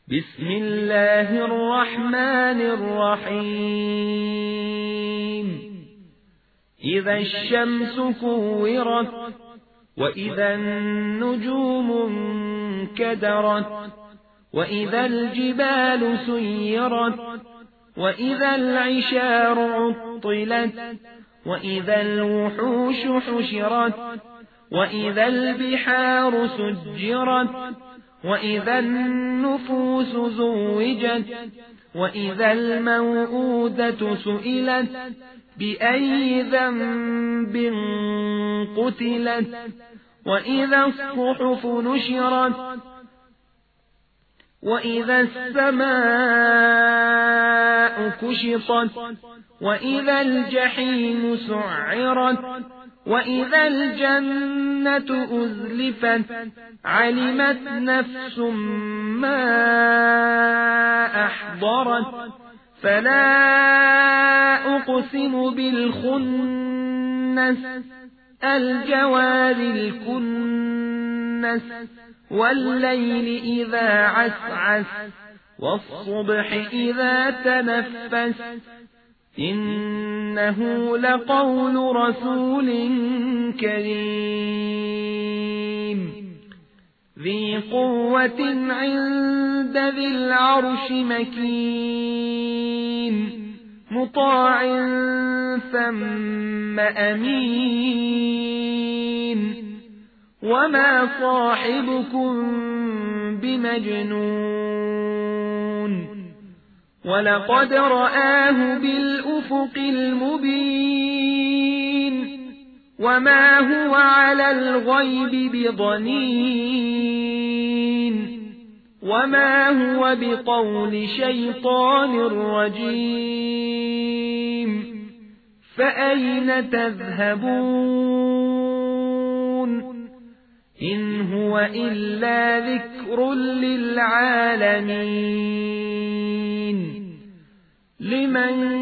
بسم الله الرحمن الرحيم إذا الشمس كورت وإذا النجوم انكدرت وإذا الجبال سيرت وإذا العشار عطلت وإذا الوحوش حشرت وإذا البحار سجرت وإذا النفوس زوجت وإذا الموءودة سئلت بأي ذنب قتلت وإذا الصحف نشرت وإذا السماء كشطت وإذا الجحيم سعرت وإذا الجنة أزلفت علمت نفس ما أحضرت فلا أقسم بالخنس الجوار الكنس والليل إذا عسعس والصبح إذا تنفس إنه لقول رسول كريم ذي قوة عند ذي العرش مكين مطاع ثم أمين وما صاحبكم بمجنون ولقد رآه بالأفق المبين وما هو على الغيب بضنين وما هو بقول شيطان رجيم فأين تذهبون إن هو إلا ذكر للعالمين لمن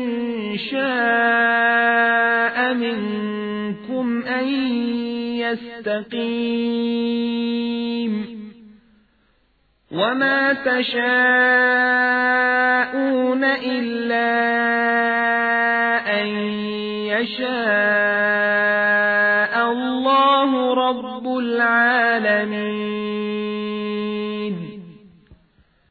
شاء منكم أن يستقيم وما تشاءون إلا أن يشاء الله رب العالمين.